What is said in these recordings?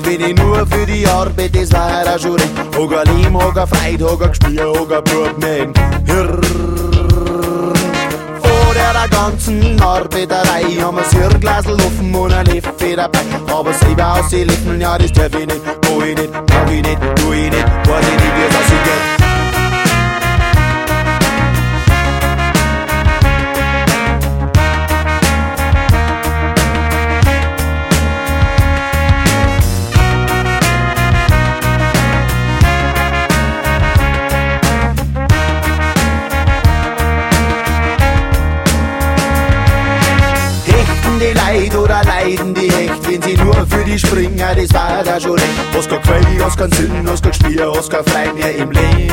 bin ich nur für die Arbeit, das war auch schon recht. Hoga Lehm, hoga Freit, hoga Gspiel, hoga Bub mein Hirn. Vor der ganzen Arbeiterei haben wir das Hirnglasl offen und ein Leffe dabei. Aber selber aus die Lippen, ja das darf ich nicht, wo ich nicht, brauch ich nicht, tu ich nicht, weiß ich nicht, wie es aussieht. Die Leid oder leiden die echt, wenn sie nur für die springen, das war da schon recht. Was kein Quell, was kein Sinn, was kein Spiel, was kein Frei mehr im Leben.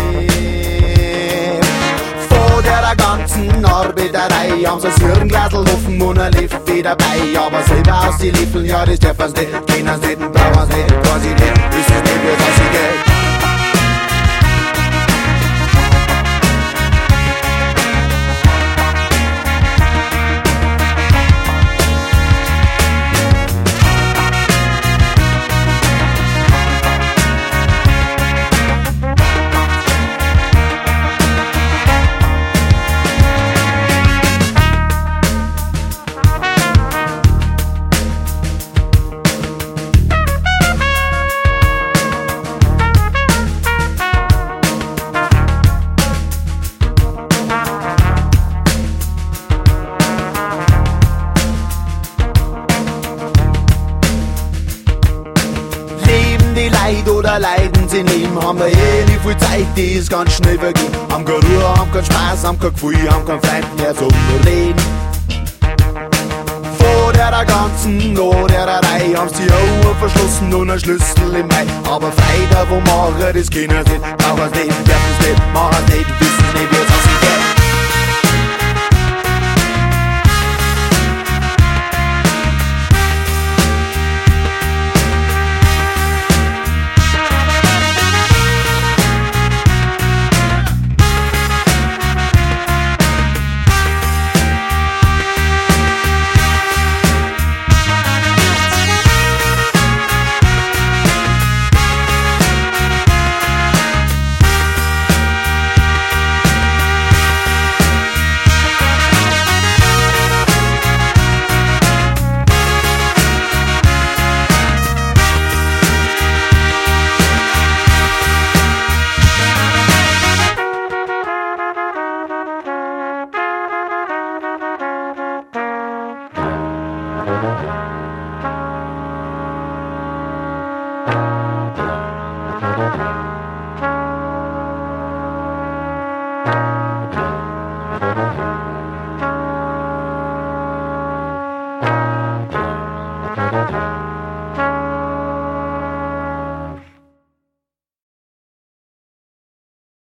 Vor der ganzen Arbeiterei haben sie das Hirnglasl offen und ein Leffe dabei. Aber selber aus die Lippen, ja das darf man's nicht, kennen's nicht, brauchen's nicht, weiß ich nicht, ist es nicht, wie's aussieht. Die Leid oder leiden sie nicht, haben wir nicht viel Zeit, die ist ganz schnell vergehen. Haben keine Ruhe, haben keinen Spaß, haben kein Gefühl, haben keinen Freund mehr zum Reden. Vor der ganzen Ohrerei haben sie die Augen verschlossen und einen Schlüssel im Mai. Aber Freitag, wo machen, das können sie nicht, brauchen sie nicht, dürfen sie nicht, machen sie nicht, wissen nicht, wie es aussieht.